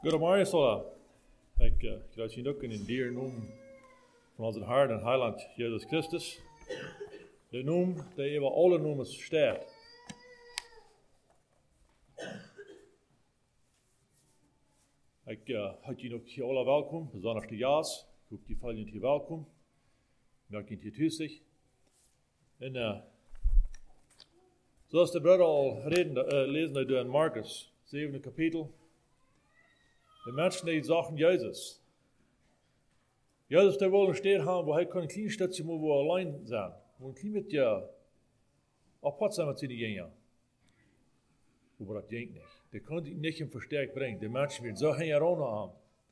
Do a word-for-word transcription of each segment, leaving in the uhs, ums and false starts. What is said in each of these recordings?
Goedemorgen, Sola. Ik uh, kruis je ook in de dier noem van onze Heer en Heiland Jezus Christus. De noem die over alle noemen staat. Ik uh, had je ook hier alle welkom, besonders de jaars. Ik hoop die vallen hier welkom. Merk je hier thuis. En uh, zoals de broeder al reden, uh, lezen uit in Markus, zevende kapitel. De mensen die zagen Jezus. Jezus der wil een stad hebben waar hij een klein stadje moet waar alleen zijn. Waar een klein beetje apart zijn met zijn dingen. Maar dat ging niet. Dat kon hij niet in versterkt brengen. De mensen werden zo geen Arona aan.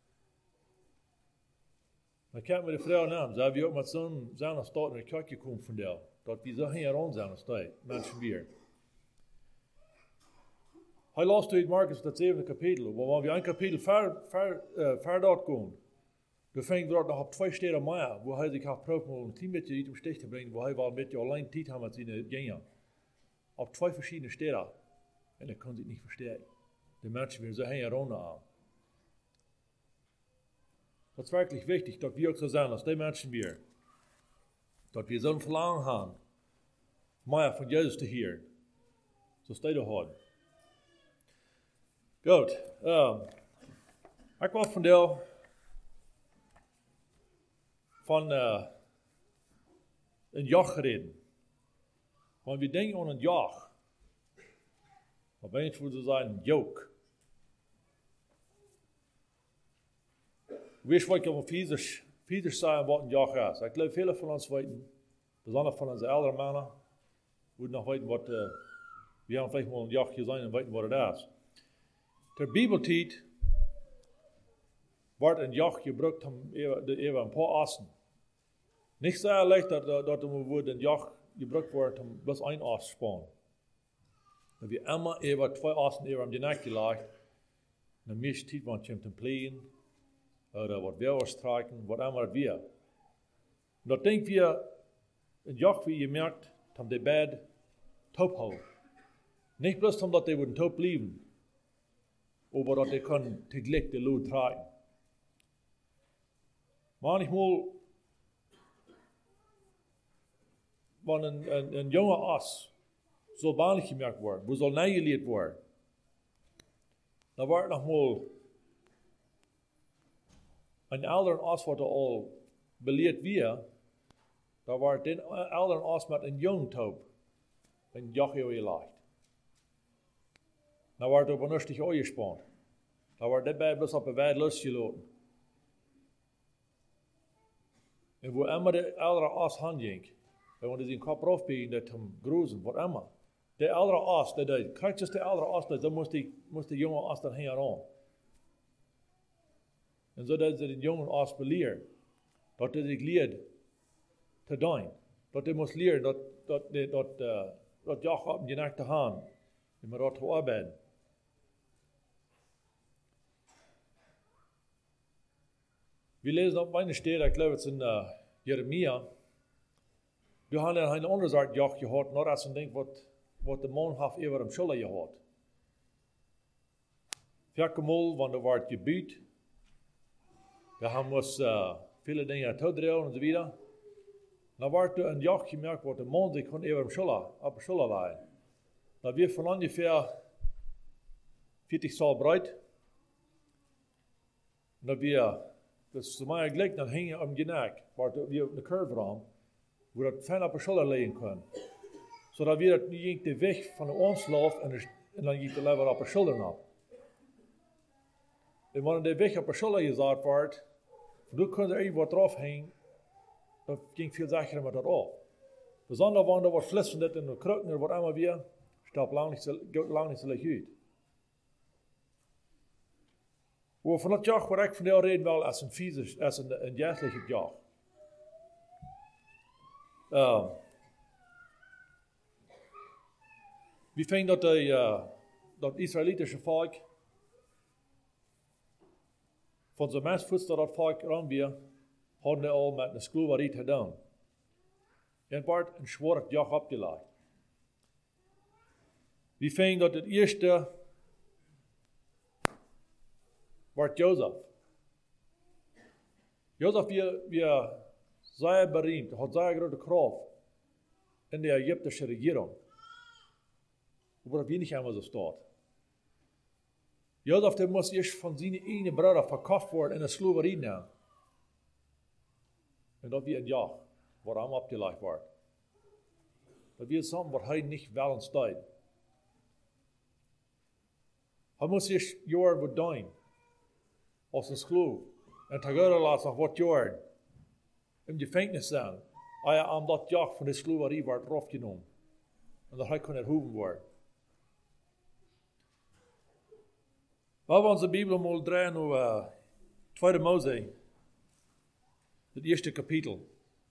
Dan kan me de vrouw naam. Ze hebben ook met zo'n zijn stad in de kerk gekomen van daar. Dat we zo geen Arona zijn als die mensen weer. Hij las uit Markus dat zevende kapitel, waar we een kapitel ver, ver, uh, verder komen. Dan ving we nog op twee steden meer, waar hij zich had geprobeerd om een klein beetje uit om stich te brengen, waar hij wel een beetje alleen tijd had met zijn dingen. Op twee verschillende steden. En dat kon hij niet versterken. De mensen weer zo heen Ronde aan. Dat is wirklich wichtig, dat we ook zo zijn als die mensen weer. Dat we zo'n verlangen hebben, meer van Jezus te horen. Zoals die dat hadden. Goed. Um, ik wil van deel van uh, een jacht reden. Want we denken aan een jacht. Maar bij het voor zijn een joke. Weet je wat ik op Fieders, Fieders zei wat een jacht is? Ik geloof velen van ons weten, bijzonder van onze oudere mannen, moeten nog weten wat, uh, we hebben vielleicht wel een jachtje zijn en weten wat het is. Ter Bibeltijd wordt een jacht gebruikt om even een paar assen. Niet zo leicht dat, dat, dat een jacht gebruikt wordt om bloos één as te spannen. Dat we immer even twee assen even om die nek gelegd. De meeste tijd want je hem te plegen, oder wat weer strijken, wat immer het weer. Dat denk we een jacht wie je merkt, om de bed top houden. Niet bloos omdat die worden top blijven. Aber dat ik kan tegelijk de lood tragen. Manchmal, wanneer een, een, een jonge as zo baanlijk gemerkt wordt, wo zal neergeleerd worden, dan wordt nog mal een oudere as wat er al beleerd weer, dan wordt een oudere as met een jong top een jacht gelegd. Dan wordt op een rustig oor gespannen. Dan wordt dit bij bloos op een wijd losgelaten. En wo immer de oudere as hand ging, en wanneer zijn kop afbiegen, dat hem groezen, wat immer. De oudere as, dat de krijgt de oudere as, dan moest de, moest de jonge as dan heen aan. En zo dat ze de jonge as beleerd, dat hij zich leert te doen. Dat hij moest leren dat, dat, dat, dat, uh, dat jacht op je nek te gaan, en met dat te arbeiden. We lezen op mijn steden, ik geloof het is in uh, Jeremia. We hebben een andere soort jacht gehad, nog als een ding wat, wat de man heeft over hem schulden gehad. Vierkemol, want er wordt gebied. We hebben ons uh, viele dingen toedrijven enzovoort. Dan wordt er een jacht gemerkt, wat de man zich kon over hem schulden, op schulden leggen. Dat weer van ongeveer veertig zal breed. Dat weer Dus zo maar gelijk dan hing je om je nek, waar we op de curve aan, waar dat fijn op de schouder liggen kan. Zodat we dat niet de weg van de aanslag en, en dan ging de lever op de schouder op. En wanneer de weg op de schouder gezet wordt, dan kon er even wat eraf heen, dan ging veel zachter met dat af. Bijzonder wanneer er wat flitsend in de krukken er wat allemaal weer, staat lang niet zo licht uit. Waar van dat jacht waar ik van jou reden wel als een vies, als een, een jachtelijke jacht. Uh, we vinden dat de, uh, dat Israëlitische volk van zijn meest voedsel dat volk ranbier, hadden al met een skloeverie gedaan. En wordt een zware jacht opgelegd. We vinden dat het eerste wordt Jozef. Jozef wir, wir sehr berühmt, hat sehr große Kraft in der ägyptischen Regierung. Aber wir nicht einmal so steht. Jozef, der muss erst von seinen eigenen Brüdern verkauft worden in der Sklaverei nehmen. Und dat wir ein Jahr, wo er abgelegt wird. Dat wir sagen, was er nicht wollen steht. Er muss erst Jahre wat doen als een Sklav. En tegenwoordig laat nog wat jaren im Gefängnis sein. Er aan dat Jahr von der Sklaverei wordt afgenomen. En dat hij kon erhoben worden. We hebben onze Bibel mal draaien over Tweede Mose, het eerste kapitel.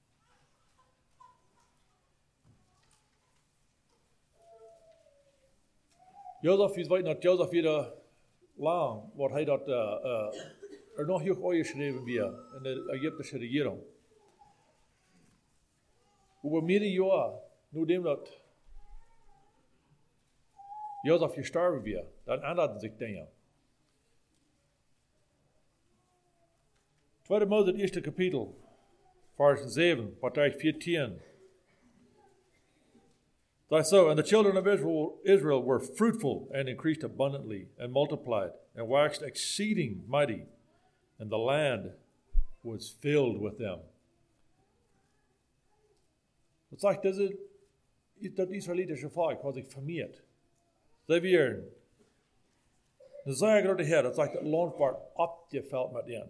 Jozef, we weten dat Jozef wieder lang, wat hij dat uh, uh, er nog heel uitgeschreven weer in de Egyptische regering. Over meerdere jaren, nu dem dat Jozef gestorben weer, dan änderten zich dingen. Tweede Mose, het eerste kapitel, vers zeven, partij veertien. That's so, and the children of Israel, Israel were fruitful and increased abundantly and multiplied and waxed exceeding mighty, and the land was filled with them. Het zegt, deze, dat Israëlitische volk had zich vermeerd. Zij weer een zeer grote Heer, dat zegt, het land wordt opgevuld met hen.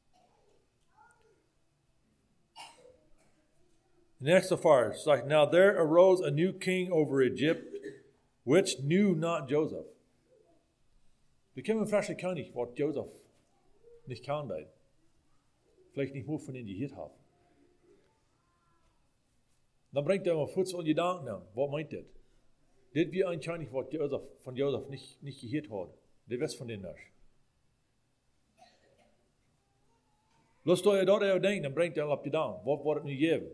Next verse, like, now there arose a new king over Egypt, which knew not Joseph. Wir kennen vielleicht gar nicht, was Joseph nicht kannte. Vielleicht nicht nur von ihnen gehört haben. Dann bringt er mal Fuß und Gedanken an. Was meint das? Das wir anscheinend, was Joseph, von Joseph nicht, nicht gehört hat. Der weiß von denen nicht. Lust euch dort denken, dann bringt er auf Gedanken. Was wird es nu geben?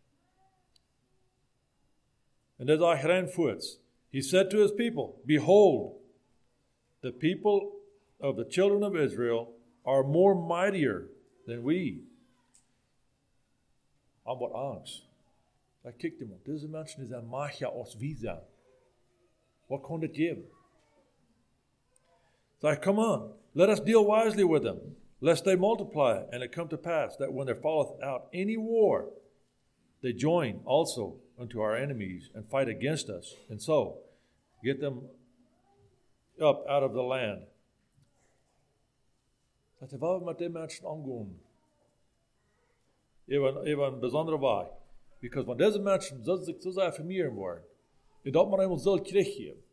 And as I ran forth, he said to his people, behold, the people of the children of Israel are more mightier than we. Aan wat angst. Daar kijkt hem op. Deze mensen zijn machtiger als wij zijn. Wat kon dit geven? Say, come on, let us deal wisely with them, lest they multiply, and it come to pass that when there falleth out any war, they join also unto our enemies and fight against us, and so get them up out of the land. Dat we wel met die mensen omgaan. Even, even een bijzondere weg. Because when deze mensen zo zich zo zeer vermeerderen worden, en dat maar eenmaal zal teruggeven,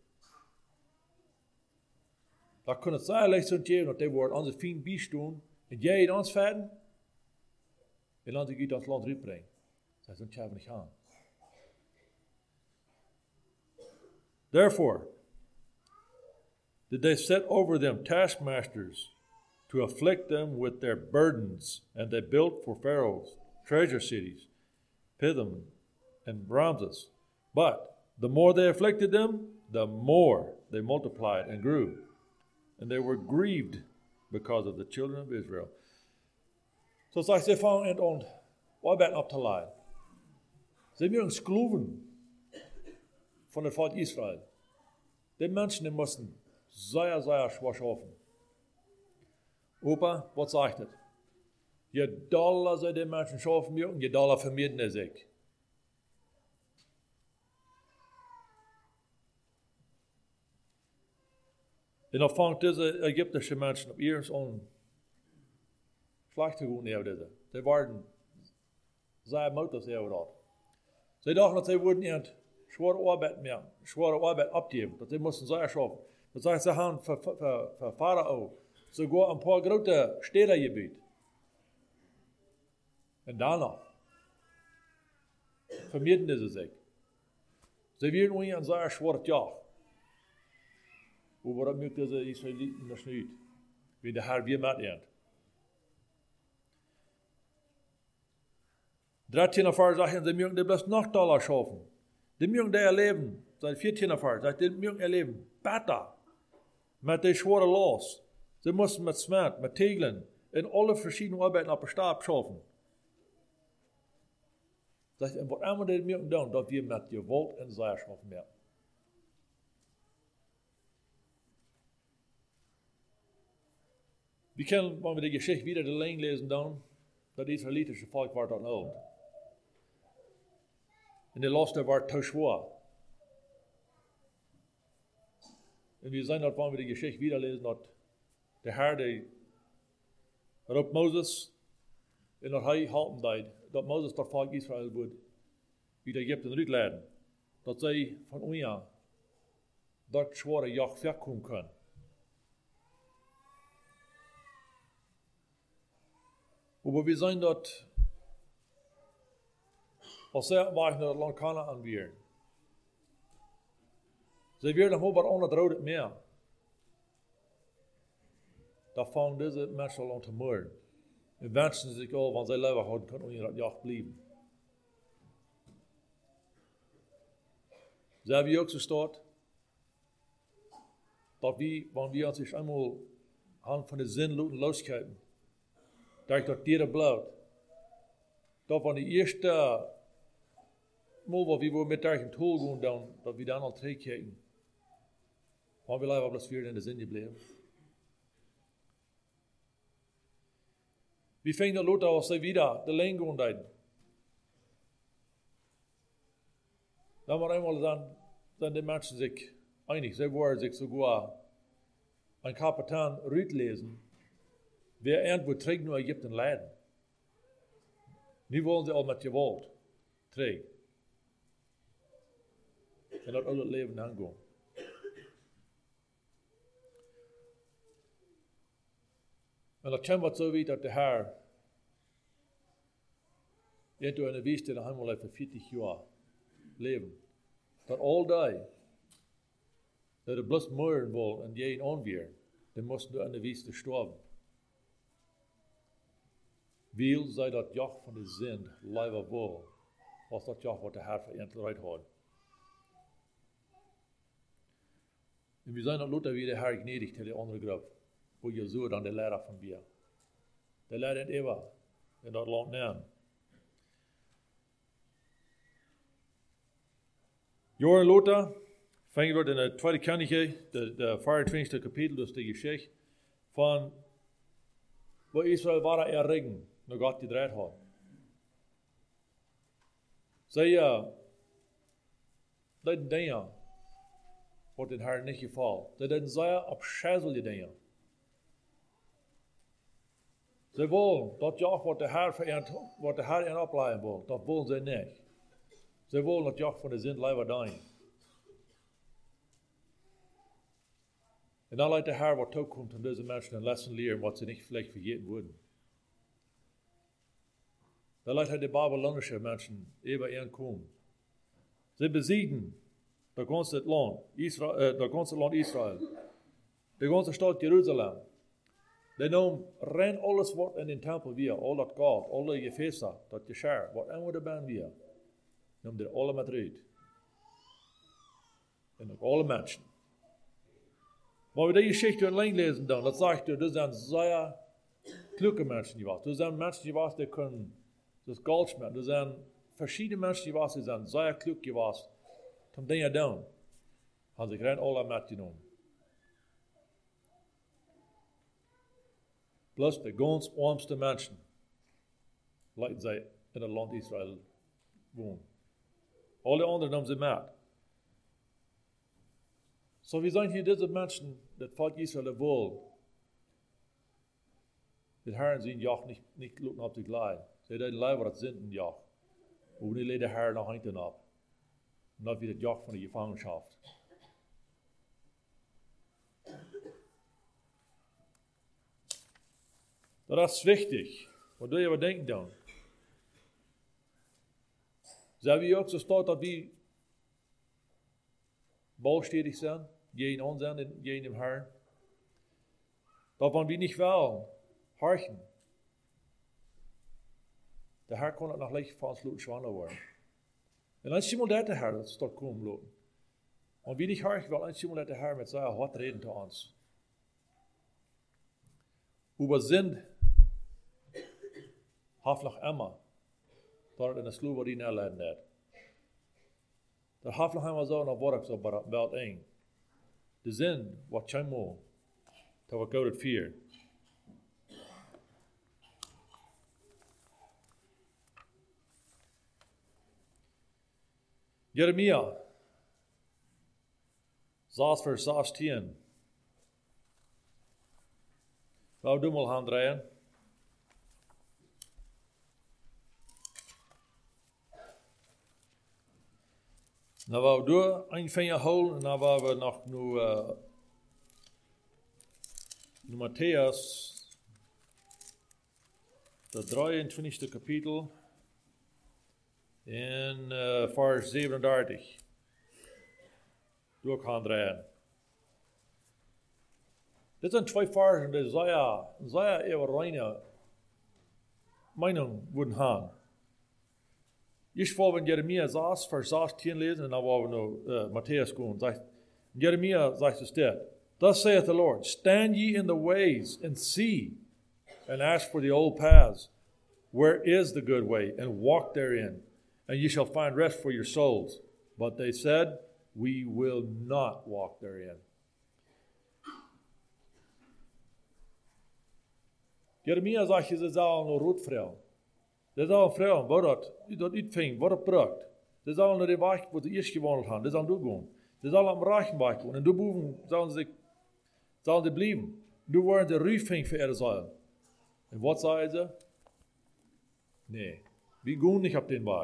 dan kan het zeer licht zijn geven dat die worden onze vriend bijstaan, en jij in ons verden, en dan zich uit ons land uitbrengen. Dat is een niet gaan. Therefore, did they set over them taskmasters to afflict them with their burdens, and they built for Pharaoh treasure cities, Pithom and Ramses. But the more they afflicted them, the more they multiplied and grew, and they were grieved because of the children of Israel. So zegt ze van en on, waar ben op te leiden? Ze zijn Skloven von der Volk Israel. Die Menschen, die mussten sehr, sehr schwer schaffen. Opa, was sagt das? Je doller sie die Menschen schaffen mögen, je doller vermehren sie sich. Und dann fangen diese ägyptischen Menschen auf ihres an schlecht zu gehen über diese. Sie waren sehr mutig über das. Sie dachten, dass sie würden ihren schwere Arbeit mehr, schwere Arbeit abgeben, dass sie mussten sehr schaffen. Das heißt, sie haben für, für, für Pharao sogar ein paar große Städte gebaut. Und danach vermehrten sie sich. Sie werden uns ein sehr schweres Jahr. Aber das mögt diese Israeliten noch nicht, wie der Herr wir mit ihnen. dreizehn Vers sagen, sie mögen bloß noch Dollar schaffen. Die mögen das erleben, seit vierzehn Vers, die mögen erleben, besser, mit der schweren Los, Sie mussten mit Smet, mit Tegeln, in alle verschiedenen Arbeiten auf den Stab schaffen. Sagt, und was immer wir tun, dass wir mit Gewalt und Seier schaffen werden. Wir können, wenn wir die Geschichte wieder allein lesen, dann, das israelitische Volk war dann alt. Und der Laster war zu schwer. Und wir sehen, dass, wenn wir die Geschichte wieder lesen, dass der Herr, der op Moses, en dat hij halten deed, dat Moses dat volk Israël wordt uit Egypte uitleiden. Dat zij van onja dat zware jacht wegkomen kunnen. Maar we zijn dat, als zij waren naar het land Kanaan weer. Zij weer nog maar onder het rode meer. Dat vangen deze mensen aan te moorden. En wensen zich al, want zij leven houden, kunnen onder dat jacht blijven. Ze hebben ook zo staat, dat we, wanneer we ons eens eenmaal aan van de zin laten loskijken, dat dat dieren blijft. Dat van de eerste maal wat we met daar in tool gaan, dan, dat we dan al terugkijken. Want we leven op dat weer in de zin gebleven. We vinden dat als zij weer de lijn gaan deed. Dan maar eenmaal dan, dan de mensen zich einig. Zij worden zich sogar een kapitein uitlezen. Wer irgendwo trägt nur Ägypten leiden. Nu wollen sie al met gewalt trägen. En dat al het leven aangaan. En dat kan wat zo weten dat de Heer into een wies in de hemel heeft voor veertig jaar leven. Dat al die, dat er bloos moeren wil en die een onweer, dan moesten we aan de wies sterven. Wil zij dat jacht van de zin leven wil, als dat jacht wat de Heer verantwoord had. En we zijn dat Luther wie de Heer gnädig til de andere groep, wo Jesua dan de leraar van weer. De leraar in Eva, in dat land naam. Joran Luther, vangen we in de tweede Könige, de, de vierentwintigste kapitel, dus de geschichte van waar Israël waren erregen, naar God gedreid had. Zij, uh, dat dingen, wat in haar niet geval. Dat zijn zeer afschuwelijke dingen. Zij willen dat jacht wat de Heer vereent, wat de Heer in opleiden wil, dat willen zij niet. Zij willen dat jacht van de zin leven daarin. En dan laat de Heer wat toekomt aan deze mensen een lessen leren wat ze niet vielleicht vergeten worden. Dan laat hij de Babylonische mensen even aankomen. Ze besiegen dat ganze land, Israël, uh, dat ganze land Israël, de ganze stad Jeruzalem. De noem ren alles wat in den tempel weer, al dat goud, alle gefeesten, dat geschar, wat en wat er ben weer. Noem er alle met uit. En ook alle mensen. Maar we die geschichte alleen lezen dan, dat zegt er, er zijn zeer kluge mensen die was. Er zijn mensen die was, die kunnen, dat Goldschmied, er zijn verschillende mensen die was, die zijn zeer klug geweest. Om dingen te doen. Haben sich rein alle mitgenommen. Plus de ganz armste Menschen, laten zij in het land Israël wonen. Alle anderen namen ze met. So we zijn hier deze mensen, dat volk Israël wil. Dat Herren zijn jacht niet, niet lukken op zich leiden. Zij deden leiden wat het zijn jacht. Hoe niet leiden de Herren nog hinten op. En dat weer het jacht van de gevangenschap. Dat is wichtig. Wat doe je wat denken dan? Zijn we ook zo staat dat we balstedig zijn, geen ons zijn en geen im Herrn? Dat wanneer we niet wel harchen, de Herr kon het nog licht van ons laten zwanger worden. En dan zien we dat de Herr dat staat komen lopen. Want wie niet harchen wil, dan zien we dat de Herr met zijn hart reden te ons. über sind haflich Emma dort in der Schule, wo die nærlæden er. Der haflich Emma så når vorak så bara belt ein. Det sind wat chamo til var gået fire. Jeremia zes vers zestien. Wou du mal handdraaien? Nou wou du een van je hol, en nou wou we nog nu, uh, nu Matthäus, de drieëntwintigste kapitel, in uh, vers zevenendertig. Doe ik handdraaien. Dit zijn twee versen die zeer, zeer even reine Meinung würden haben. Ich wollte in Jeremia zes, vers zestien lesen, und dann wollen wir noch uh, Matthäus gehen. Sagt, Jeremia sagt es dit. Thus saith the Lord, stand ye in the ways and see, and ask for the old paths. Where is the good way? And walk therein, and ye shall find rest for your souls. But they said, we will not walk therein. Jeremia sagt, ze zal een rotvrouw. Ze zal een vrouw, wat dat, dat uitving, wat dat brukt. Ze zal naar de weg waar ze eerst gewandeld hebben, ze zal doorgaan. Ze zal am Reichenbach gaan, en daarboven zullen ze, zullen ze blijven. Daar worden de ruifing voor ihre Seelen. En wat zeiden ze? Nee, we gaan niet op den weg.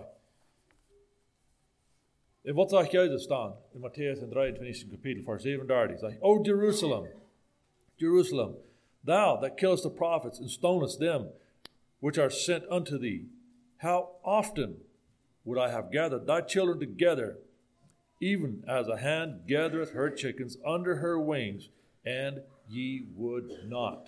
En wat zegt Jezus staan in Matthäus in drieëntwintigste kapitel, vers zevenendertig? Zegt, O Jerusalem, Jerusalem, thou that killest the prophets and stonest them which are sent unto thee, how often would I have gathered thy children together, even as a hen gathereth her chickens under her wings, and ye would not.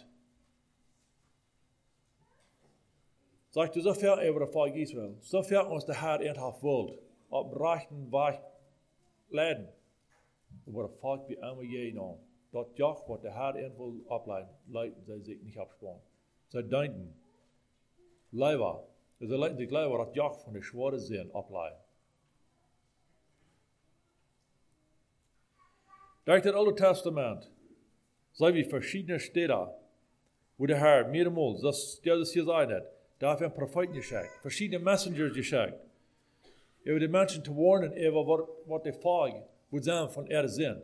Sagt du, så ver over det folk Israel, så ver ons det her en har vuld, op rechten weg leiden, hvor det folk vi allemaal je nå. Dat joch wat de her en wil opleiden, leiden zij zich niet opsporen. Zij denken, leider, zij leiden zich leider dat joch van de zware zin opleiden. Durch das Alte Testament sehen wir verschiedene Städte, wo der Herr mehrmals, das Jesus hier sagt hat, da hat er einen Propheten geschickt, verschiedene Messengers geschickt, über die Menschen zu warnen, über was, was die Folge wird sein von ihrer Sinn.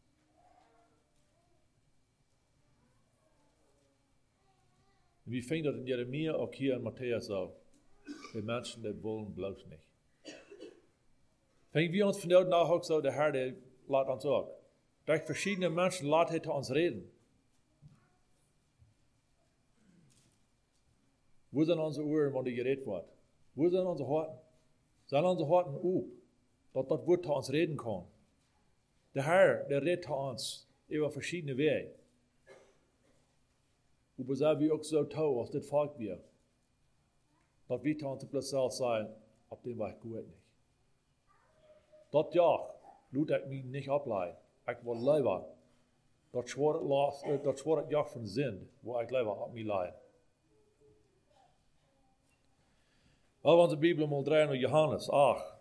Und wir finden das in Jeremia, auch hier in Matthäus auch. Die Menschen, die wollen bloß nicht. Finden wir uns von heute auch so, der Herr, der lässt uns auch. Durch verschiedene Menschen lässt er zu uns reden. Wo sind unsere Ohren, wenn die geredet wird? Wo sind unsere Horten? Sind unsere Horten auf, dass das Wort zu uns reden kann? Der Herr, der redet zu uns über verschiedene Wege. Und wir sagen wir auch so tun, als das Volk wir. Dass wir zu uns plötzlich sein, auf dem Weg gut nicht. Das ja, lud ich mich nicht ableiten. Ich will lieber das schwere Joch von Sinn, wo ich lieber auf mich leide. Laten we onze Bibel mal draaien naar Johannes acht.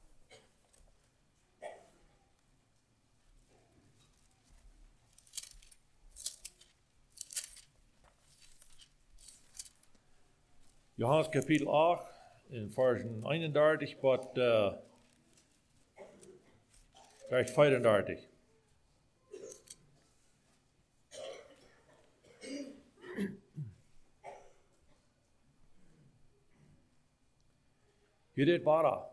Johannes kapitel acht, in versen eenendertig tot uh, vers vierendertig. Je deed bara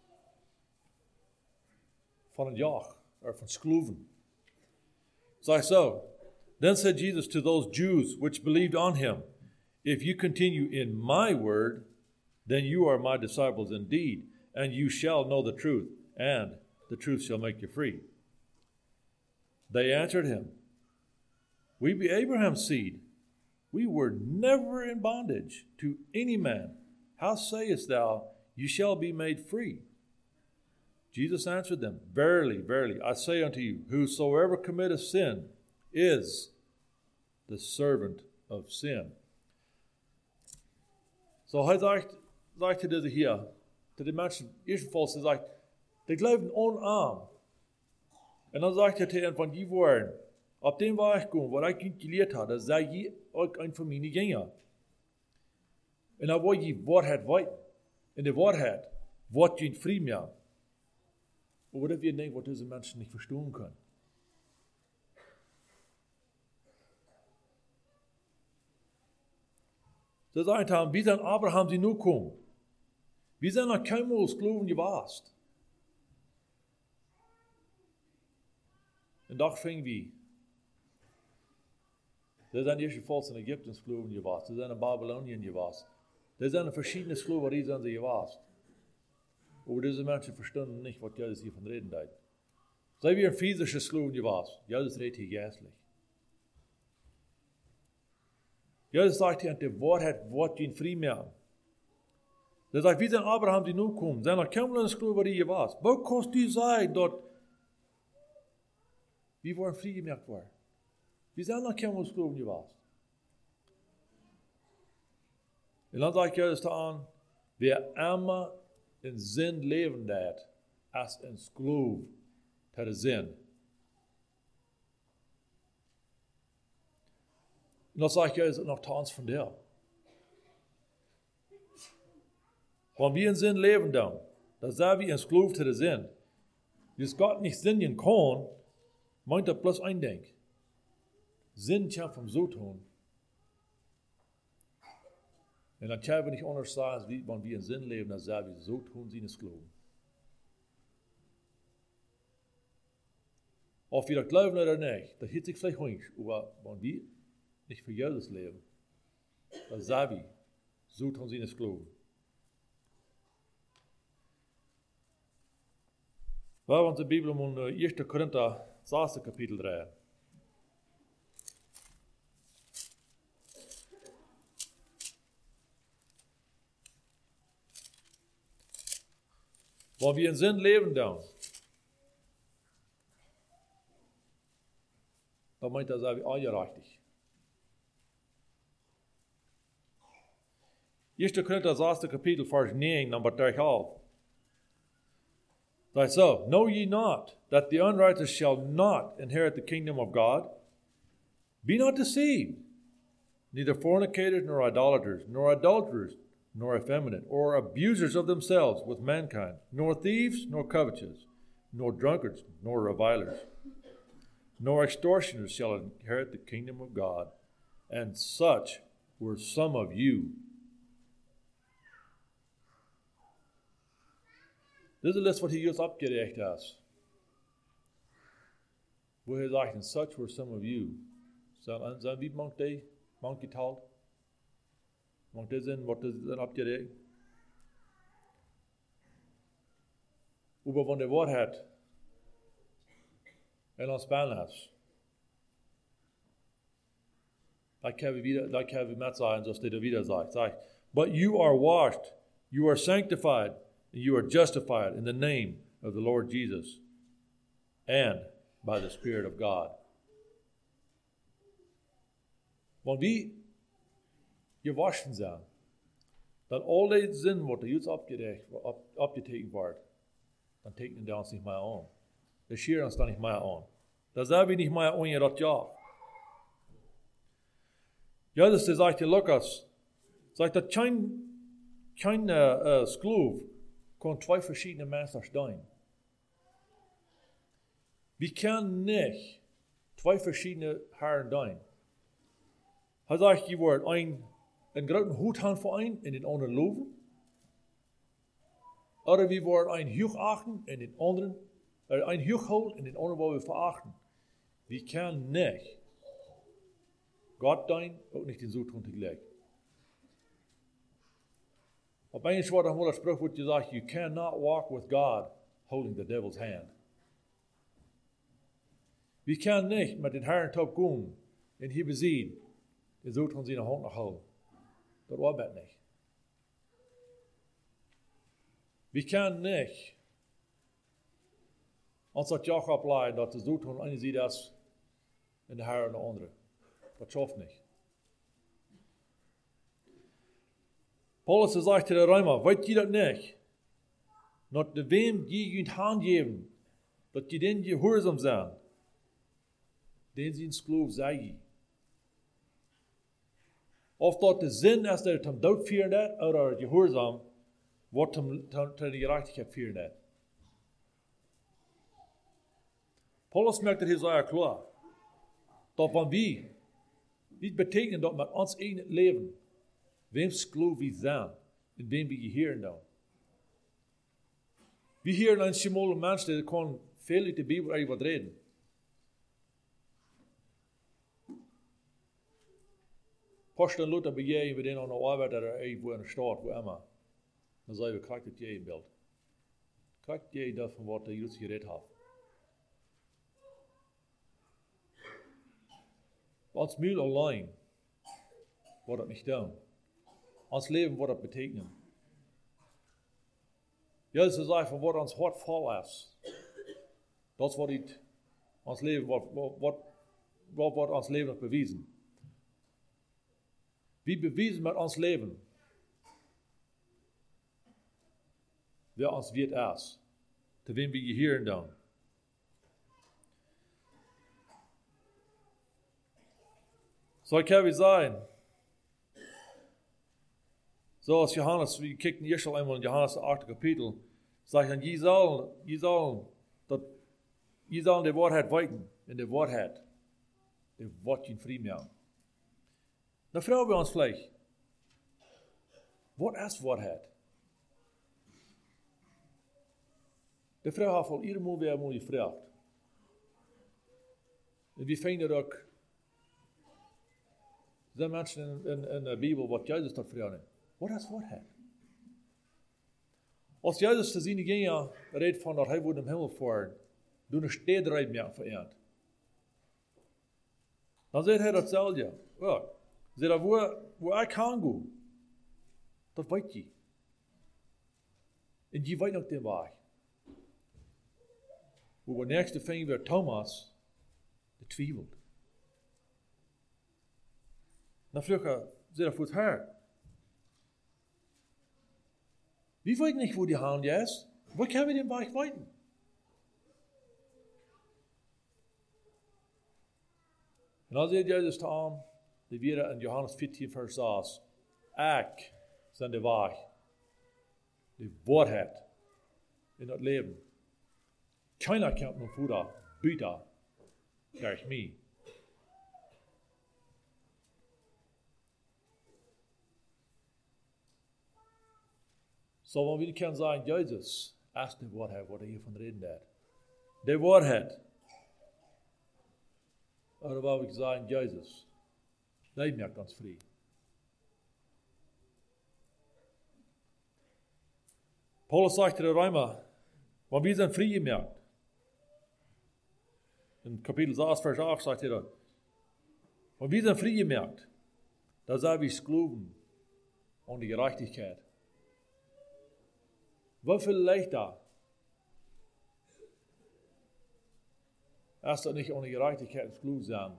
van een jacht, or van skloven. Zeg so, then said Jesus to those Jews which believed on him, if you continue in my word, then you are my disciples indeed, and you shall know the truth, and the truth shall make you free. They answered him, we be Abraham's seed. We were never in bondage to any man. How sayest thou, you shall be made free? Jesus answered them, verily, verily, I say unto you, whosoever committeth sin is the servant of sin. So hij zegt, zegt hij deze hier, zu den Menschen, ebenfalls, er sagt, die glauben onarm. En dan zegt hij tegen van die woorden, op den Weg komen, waar ik niet geleerd had, dat zij je ook een van mijn gingen. En dan wil je waarheid weten. En de waarheid wordt je vrij maken. Aber das wir denken, was diese Menschen nicht verstehen können. Sie sagen haben, wie sind Abraham sie nur kommen? Wie sind nach keinmal Glauben gewasst? Und doch fing wie. Sie sind erstens in Ägypten Glauben gewasst. Sie sind in Babylonien gewasst. Sie sind in verschiedenen Sklaverien sind sie gewasst. Aber diese Menschen verstanden nicht, was Jesus hier von reden hat. Sei wie ein physischer Sklaven gewasst. Jesus redet hier geistlich. Jesus sagt hier, die Wahrheit wird ihn frei machen. Er sagt, wie sind Abraham die nun kommen? Sind er kaum in Sklaverei gewasst? Wo kannst du sein, dort, wie waren frei gemacht worden? Wie sind er kaum in Sklaven gewasst? Und dann sagt Jesus da an, wer immer in zin leven dat, als een skloof ter zin. En dan zeg je, is het nog thans van der. Wanneer we in zin leven dan, dan zijn we een skloof ter zin. Dus God niet zinnen kan, meint er plus een ding. Zin komt van zo tun. En dan kunnen we niet anders zeggen, wie, wanneer we in zin leven, dan zijn we zo tun, zijn Sklaven. Of we dat geloven oder nicht, dat heeft zich vielleicht nicht, aber wanneer we nicht für Jesus leben, dann sind wir so tun, zijn Sklaven. We hebben onze Bibel in eerste Korinther, zesde kapitel draaien. Wanneer we in zin leven dan, dan meint dat zijn we ongerechtig. eerste Korinther zesde kapitel, vers negen, nummer twaalf. That so, know ye not that the unrighteous shall not inherit the kingdom of God? Be not deceived, neither fornicators, nor idolaters, nor adulterers, nor effeminate, or abusers of themselves with mankind, nor thieves, nor covetous, nor drunkards, nor revilers, nor extortioners shall inherit the kingdom of God. And such were some of you. Dit is les wat hij juist opgerecht has. Wo hij zegt, and such were some of you. Zijn, zijn wie mank die, mank getalt? Mank die zin, wat is dan opgerecht? Over van de waarheid en ons spannend. Dat kan we wieder, dat kan we met zeggen, zoals hij er wieder zegt. Zegt, but you are washed, you are sanctified, and you are justified in the name of the Lord Jesus and by the Spirit of God. Want wie gewaschen zijn, dat al die zin wordt er juist opgerecht, op, opgetekend wordt, dan tekenen die ons niet meer aan. Dat scheren ons dan niet meer aan. Dat zijn we niet meer aan je dat ja. Ja, dus hij zegt in Lucas, zegt dat geen, geen uh, uh, skloof kon twee verschiedene meesters zijn. We kunnen niet twee verschiedene heren zijn. Hij zegt, je wordt een, een grote hoed aan voor een en een andere loven. Of we worden een hoog achten en een andere, een hoog houden en een andere worden we verachten. We kunnen niet God zijn, ook niet in zo tun tegelijk. Op een woord einmal das Spruch wordt gezegd, you cannot walk with God holding the devil's hand. We kunnen niet met den Herrn top komen en hier bezien en zo tun zijn hand nog houden. Dat wordt het niet. We kunnen niet ons dat joch opleiden dat de zo tun, eine sieht das en de Herr en de andere. Dat schafft niet. Paulus sagt zu der Römer, weet je dat nicht? Not de wem je je hand geven, dat je den gehoorzaam zijn, den zijn sklaaf zij je. Of dat de zin is dat het hem dood vieren net, of dat het gehoorzaam wordt hem ter de gerechtigheid vieren net. Paulus maakt het heel erg klaar. Dat van wie, dit betekent dat met ons eigen leven, wem sklaaf we zijn, en wem we geheren dan. We hier een simule mensen die kan veel uit de Bijbel uit wat reden. Posten Luther begeven we den aan de arbeid dat er even in de stad, wo immer. Dan zeggen we, krijg het jij in beeld. Krijg jij dat van wat de Joodse gered had. Ons muil alleen wordt het niet doen. Ons leven wordt het betekenen. Jezus zei van wat ons hart vol is. Dat is wat het, ons leven, wat, wat, wat, wat wordt ons leven nog bewezen. Wie bewijzen met ons leven? Wer ons weet is. Te wem we hier dan. Zo kan we zijn. Zoals Johannes, we kijken eerst al eenmaal in Johannes achte kapitel, zegt hij, je zal, je zal, dat, je zal de waarheid weten, en de waarheid, de wordt je vrij maken. Dan vragen we ons vielleicht, wat is waarheid? De vraag heeft al ieder moe weer moe gevraagd. En we vinden ook, er zijn mensen in, in, in de Bijbel wat Jezus dat vragen. Wat is waarheid? Als Jezus te zien ging, redt van dat hij wordt in de hemel voeren, doen een stederij meer vereerd. Dan zegt hij datzelfde. Ja, zegt hij, waar, waar ik kan gaan, dat weet je. En je weet nog de weg. Hoe we nächste vinden weer Thomas, die twijfelt. Dan vroeg hij, zegt hij voor het haar. Wie weet niet wo die hand is? Waar kunnen we den Weg weten? En dan zegt Jezus te aan, die weer in Johannes veertien vers zes. Ik ben de Weg, de waarheid in het leven. Keiner kan mijn voeder buiten, krijg mij. So, we kunnen zeggen, Jezus is de waarheid, wat hij hiervan reden deed. De waarheid. Oder wat we zeggen, Jezus, hij maakt ons vrij. Paulus zegt in de Römer, want we zijn vrij gemaakt. In kapitel zes vers acht zegt hij dat. Want we zijn vrij gemaakt. Da zijn we geloven aan de gerechtigheid. Wat veel leichter is dat niet aan de gerechtigheid geloven zijn.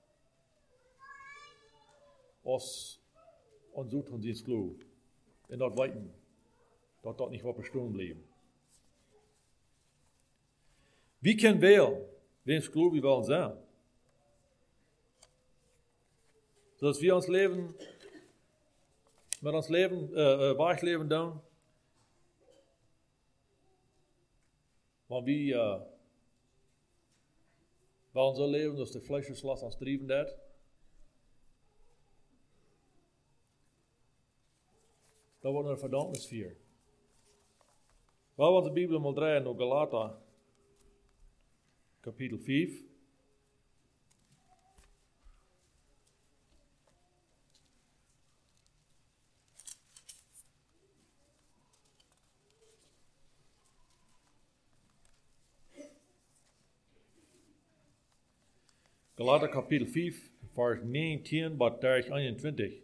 Als ons zoekt ons iets geloven. En dat weten, dat dat niet wat bestaan blijven. Wie kan wel, weens geloof we wel zijn? Zoals we ons leven, met ons leven, uh, uh, wegleven doen. Maar wie uh, wel zo leven, dus de vleesjeslast aan streven dat. Dat wordt een verdammnis vier. Wel want de Bijbel mal draaien door Galater, kapitel vijf. Galater kapitel vijf, vers negentien tot eenentwintig.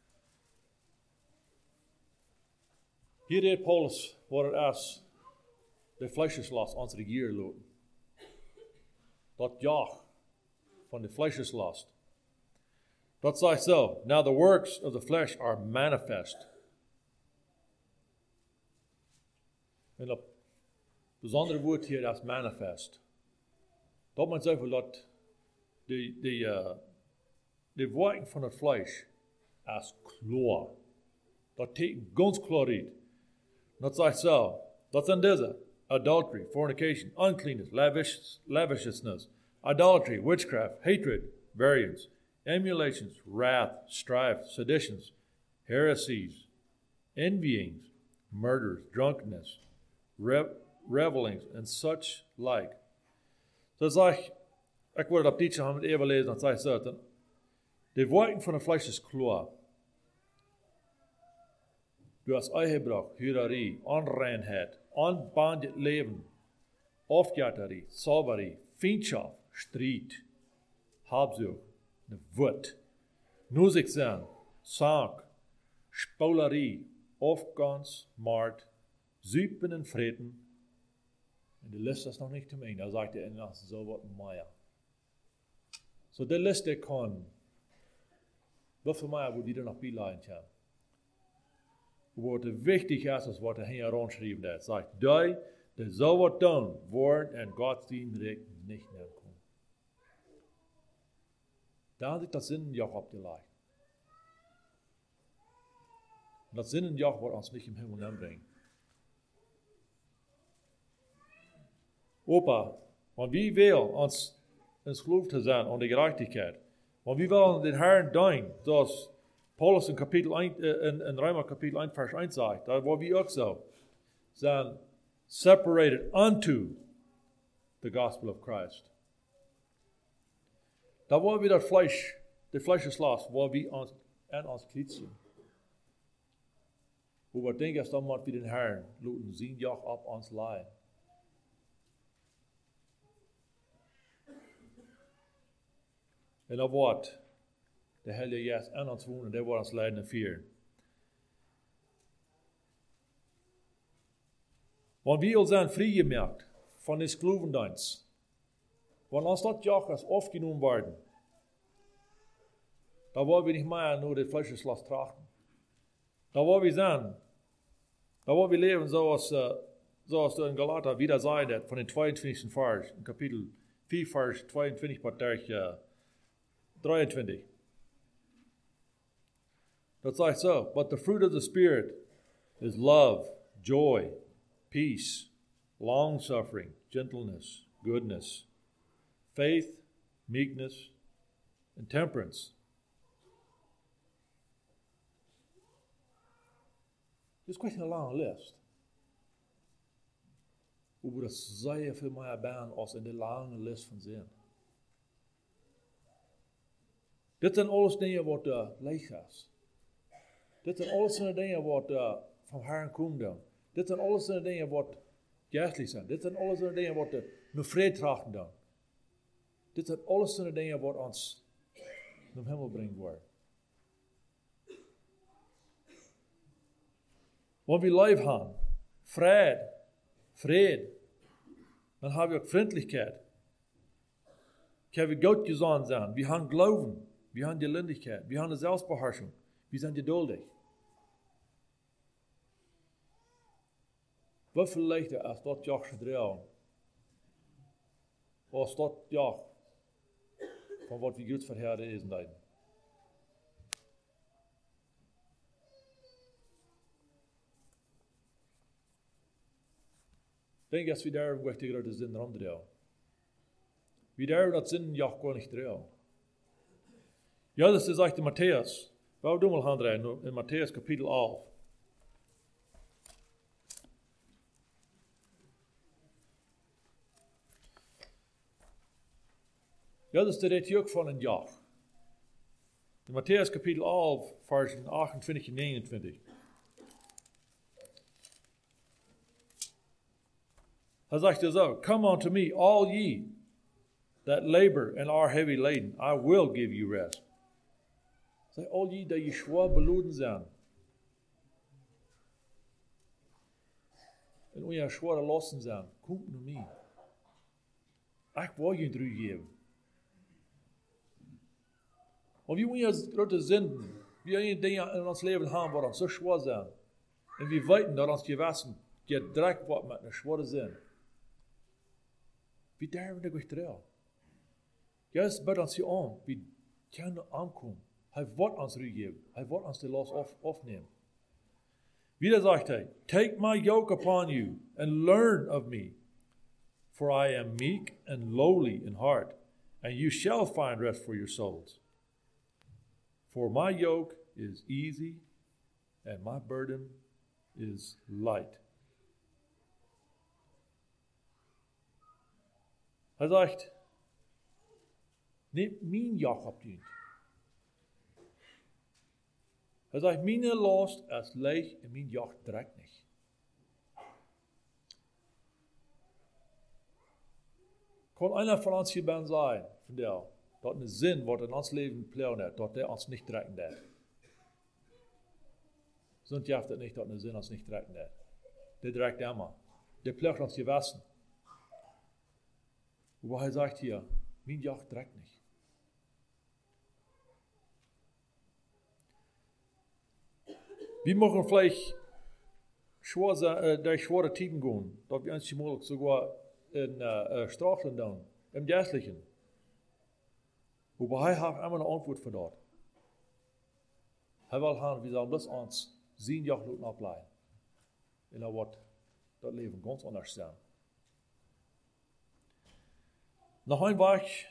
Hier deed Paulus wat het is, de vleesjeslast ons regieren lopen. Dat jaag van de vleesjeslast. Dat zegt zo, now the works of the flesh are manifest, En dat bijzondere woord hier, dat is manifest. Dat meint zoveel dat de, de, uh, de werking van het vlees is klaar. Dat tekent ganz klaar uit. Dat zegt zo, dat zijn deze: adultery, fornication, uncleanness, lavish, lavishness, idolatry, witchcraft, hatred, variance, emulations, wrath, strife, seditions, heresies, envyings, murders, drunkenness, re- revelings, and such like. So zeg ik, ik word op dit moment even lezen, dan zeg ik zo, de werking van het vlees is klaar. Du hast Ehebrach, Hurerei, Onreinheit, unbandelt Leben, Aufjatterie, Zauberie, Feindschaft, Streit, Habsucht, de Wut, Nusig sein, Zank, Spaulerie, Aufgans, Mord, Süpen en Vreten. En de list is nog niet te mijn, daar sagt er in als zo wat meer. So de list der kan, wat voor mij wordt die er nog bijleiden gaan. Wat het wichtig is, is wat er hier rondschrijven is. Sagt, die, die zo wat doen, wordt en Godsdienst recht niet meer komen. Daar zit dat zinnenjoch op te leggen. Dat zinnenjoch wordt ons niet in Himmel aanbrengen. Opa, want wie wil ons ons geloof te zijn aan de gerechtigheid? Want wie wil den Herrn dienen, zoals Paulus in Kapitel one, in, in Römer Kapitel one, Vers one sagt, da war wir auch so, sind separated unto the gospel of Christ. Da war wir das Fleisch, der Fleischeslass, wo wir uns, an uns klitzen. Wo wir denken, dass wir den Herrn luten, sind ja auf uns leihen. En dat wordt de Heilige Geest aan ons wonen, dat wordt ons leiden en vieren. Want wie zijn vrijgemaakt van de Sklovendienst, want als dat joch als afgenomen worden, dan worden we niet meer naar de Fleischeslast trachten. Dan worden we zijn, dan worden we leven zoals, uh, zoals in Galater wieder zei dat van de tweeëntwintigste vers, in kapitel vier vers tweeëntwintig tot uh, drieëntwintig. Dat zegt zo, but the fruit of the Spirit is love, joy, peace, long-suffering, gentleness, goodness, faith, meekness, and temperance. Dit is quite een lange lijst. Hoe we dat zeer veel meer baan als in de lange lijst van zin. Dit zijn alles dingen wat uh, leeg is. Dit zijn alles dingen wat uh, van Herren komen. Dit zijn alles dingen wat geestelijk zijn. Dit zijn alles dingen wat uh, naar vrede trachten doen. Dit zijn alles dingen wat ons naar hemel brengen worden. Want we leven hebben, vrede, vrede, dan hebben we ook vriendelijkheid. Kunnen we goed gezond zijn. We hebben geloven. Wir haben die Lindigkeit, wir haben die Selbstbeherrschung, wir sind geduldig. Wat veel leichter als dat joch gedreven, als dat joch van wat we goed verheerden is in leiden. Ik denk dat we daar een grote zin ronddraaien. We daar dat zin joch gewoon niet draaien. Ja, das sagt in Matthäus. Waar doen we handrijden? In Matthäus kapitel elf. Ja, dat is de reden ook van een jaar. In Matthäus kapitel elf, versen achtentwintig en negenentwintig. Hij zegt er zo, come unto me, all ye that labor and are heavy laden, I will give you rest. Zeg, al die dat je zwaar beladen zijn. En als je zware lasten zijn, kom naar mij. Ik wil je een geven. Want wie moet je grote zinden, wie je dingen in ons leven hebben wat ons zo zwaar zijn. En we weten dat ons gewassen je direkt wat met een zware zin. Wie durven er terug? Juist bij ons aan, wie kunnen aankomen. Hij wordt ons gegeven. Hij wordt ons de last af, afnemen. Wieder sagt hij, take my yoke upon you and learn of me. For I am meek and lowly in heart, and you shall find rest for your souls. For my yoke is easy and my burden is light. Hij zegt, neem mijn jas op je. Hij zegt, mijn last is leeg en mijn jas trekt niet. Kan einer van ons hierbij zijn, vertel, dat een zin wordt in ons leven pleurt, dat der ons niet trekken deed. Zond je het niet dat een zin ons niet trekken deed. Der trekt immer. Der pleurt ons gewassen. Aber hij zegt hier, mijn jas trekt niet. Wir mogen vielleicht schwere, äh, durch schwere Tiefen gehen, dass wir uns möglich sogar in äh, Strafen tun, im Geistlichen. Aber er hat immer eine Antwort für das. Er will haben, wir sollen bloß uns sein Jagdluten ableiten. Und er wird das Leben ganz anders sein. Noch ein Weg,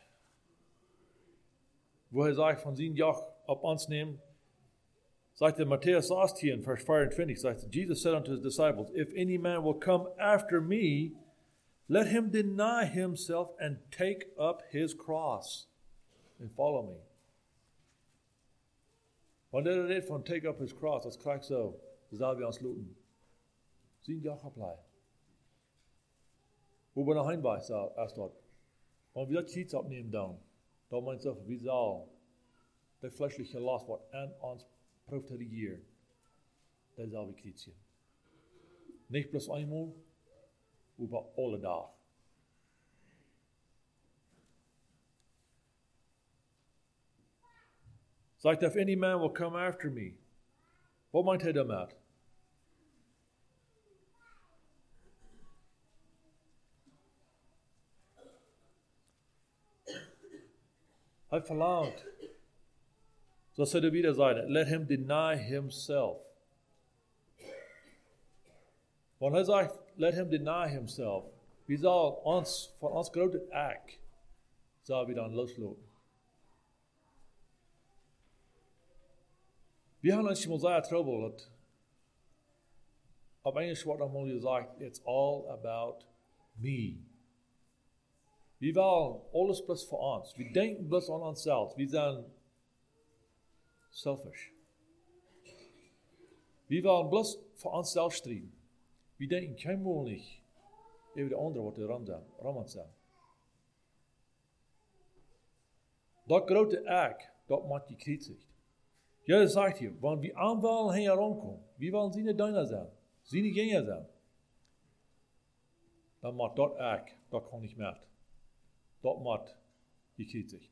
wo er sagt, von seinem Jagd ab uns nehmen, sagt in Matthäus sechzehn, Vers vierundzwanzig, sagt, Jesus said unto his disciples, if any man will come after me, let him deny himself and take up his cross and follow me. Wanneer er redt van take up his cross, dat krijgt zo, zal we ons looten. Zien ja geblei. Hoe we nog hinwijs als dat. Want wie dat iets opnemen dan, dan meint zo, wie zal de fleshliche last wat aan ons proeft te regieren, dat zal we krijgen. Niet bloß einmal, aber alle Tage. Sagt, if any man will come after me. Wat meint hij daarmee? Hij verlangt, zoals hij er wieder zei, let him deny himself. Want hij zegt, let him deny himself. Wie zal ons, van ons grote ik, zal we dan loslopen. Wir haben uns schon sehr trouble that auf Englisch wird einmal gesagt, it's all about me. Wir wollen alles bloß für uns. Wir denken bloß an uns selbst. Wir sind selfish. Wir wollen bloß für uns selbst streiten. Wir denken kein Mal nicht über die anderen, was wir rum uns sind. Das große Ich, das macht die Kritik. Ja, das sagt hier, wenn wir anwollen hier herankommen, wir wollen seine Diener sein, seine Jünger sein, dann macht das ich, das kann nicht mehr. Das macht die Kritik.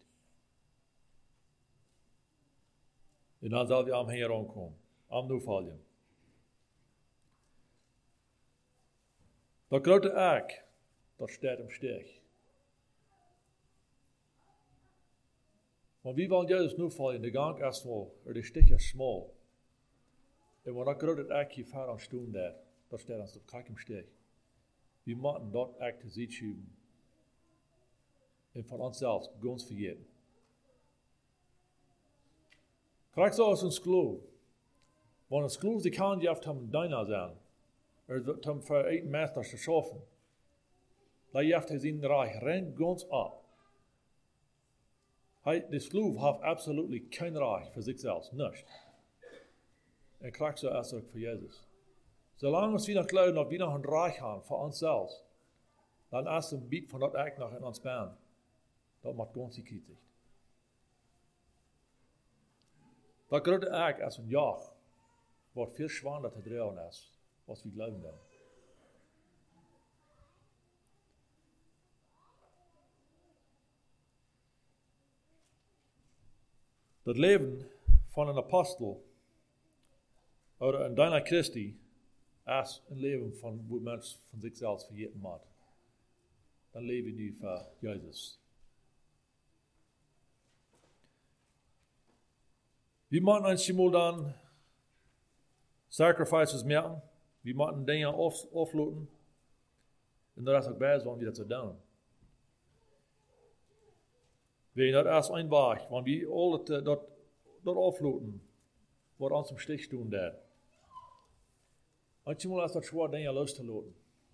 Und dann soll wir am herankommen, am nur fallen. Das große Ich, das steht im Stich. Want wie wil Jezus nu vallen? De gang is small, er de stich is small. En wanneer dat grote ek hier ver aan stoen daar, dat staat ons op kijk im stich. We moeten dat ek te zien schuiven. En van onszelf ganz vergeten. Kijk zo als een skloef. Want een skloef die kan je hem bijna zijn. Er wird hem voor een meester te schaffen. Dat je heeft zijn reich rent ganz op. De skloef heeft absoluut geen reich voor zichzelf, niets. En krijgt zo als ook voor Jezus. Zolang we nog geloven dat we nog een reich hebben voor onszelf, dan is een beetje van dat echt nog in ons baan. Dat maakt ons die kritisch. Dat grote echt als een jacht, wat veel zwaarder te dragen is, als we geloven dan. Dat leven van een apostel, oder een dienaar Christi, als een leven van wo mens van zichzelf vergeten maakt. Dan leven we nu voor Jezus. We moeten ons mal dan sacrifices merken. We moeten dingen af, afloten. En dat is ook bij zo'n wie dat zo doen. We dat als een weg, want we al dat, dat, dat afloten, wat ons im Stich tun daar. Manchmal ist das schwer, Dinge loszulassen.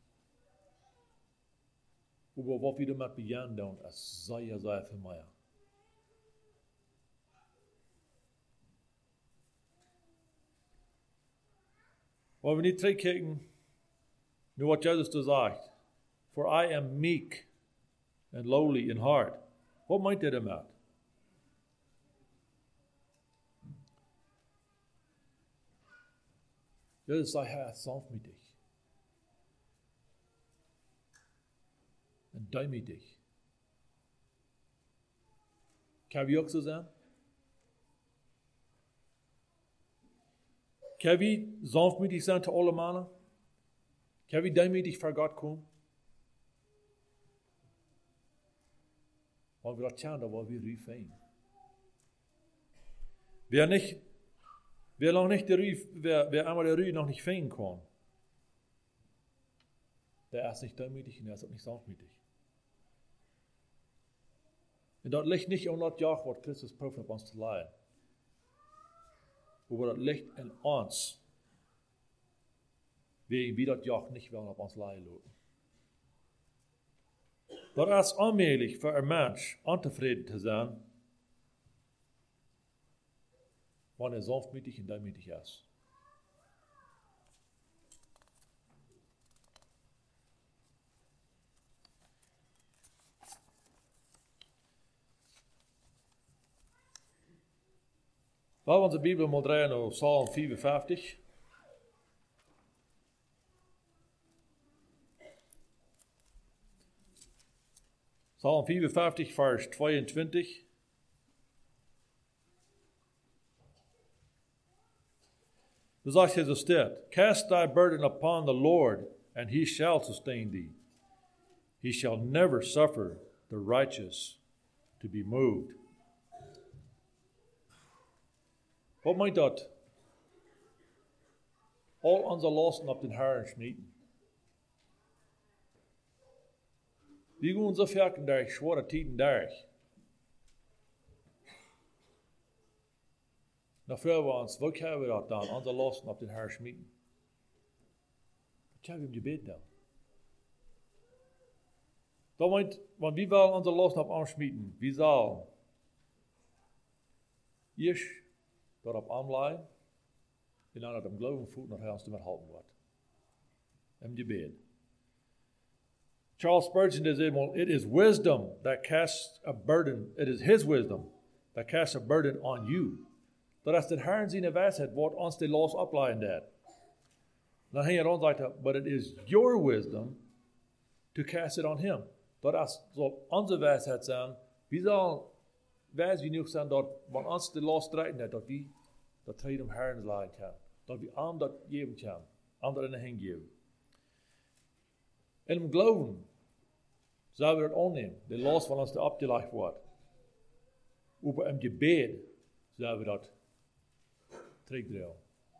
Aber was wir damit beginnen, dann ist sehr, sehr viel mehr. Weil wir nicht zurückkicken, nur was Jesus da sagt. For I am meek and lowly in heart. Was meint er damit? Jesus sagt, Herr, sanft mit dich. Und dein mit dich. Kan vi också sein? Kan vi sanftmütig sein zu alle Männer? Kan vi demütig vor Gott kommen? Weil wir das tun, da wollen wir ruhig fein. Wer nicht Wer noch nicht der Rüh, wer, wer einmal der Rüh noch nicht fein kann, der ist nicht demütig und der ist auch nicht sanftmütig. Und das liegt nicht an das Jahr, was Christus Prophet auf uns zu leiden. Aber das liegt in uns, wegen wie das Jahr nicht wollen auf uns leiden lassen. Das ist allmählich für ein Mensch unzufrieden zu sein, wann er sanftmütig und demütig ist. Laten we onze Bibel mal draaien naar Psalm vierentfünftig. Psalm vierentfünftig, vers tweeëntwintig. Da sagt Jesus dit: Cast thy burden upon the Lord, and he shall sustain thee. He shall never suffer the righteous to be moved. Wat meint dat? Al onze lasten op den Herrn schmieden. Wir gehen so verken durch schwere Tiden durch. Na fragen wir uns, wo können wir das dann, unsere Lasten auf den Herrn schmieden? Was können wir im Gebet dann? Da meint, wenn wir wollen unsere Lasten auf ihn schmieden, wie soll ich dort anleihen, und dann hat am Glauben voet nach Herrn damit halten wird. Im Gebet. Charles Spurgeon says, it is wisdom that casts a burden, it is his wisdom that casts a burden on you. Dat is den Herrn zijn wijsheid wat ons de last opleiden dat. Dan hij dan zegt, but it is your wisdom to cast it on him. Dat is, zal onze wijsheid zijn, wie zal wijs genoeg zijn dat, wanneer ons de last strijden dat, dat we dat hij dem Herrn leiden kan. Dat we aan dat geven kan, anderen hingeven. En im Glauben zullen we dat aannemen, de last van ons de opgelegd wordt. Aber im Gebet zullen we dat terugdraaien.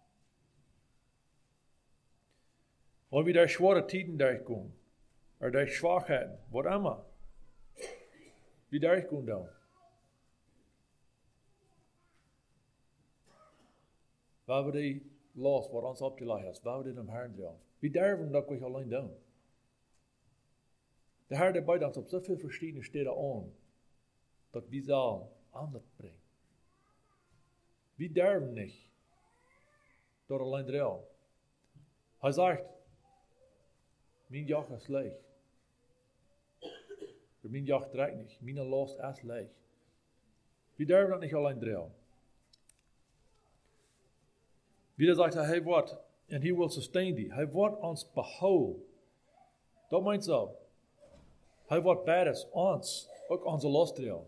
Als we daar zware tijden durchkomen, of daar Schwachheiten, wat immer, wie durchkomen dan? Waar we die last wat ons opgelegd is, waar we dit om Herrn draaien. We durven dat we alleen doen. De Herr der biedt ons op zoveel verschillende steden aan, dat we zal aandacht brengen. We durven niet door alleen draaien. Hij zegt, mijn jacht is leeg. Mijn jacht draait niet, mijn last is leeg. We durven dat niet alleen draaien. Wieder sagt er, hij wordt, en hij will sustain thee. Hij wordt ons behouden. Dat meint zo. Hij wordt bij ons, ons, ook onze last draaien.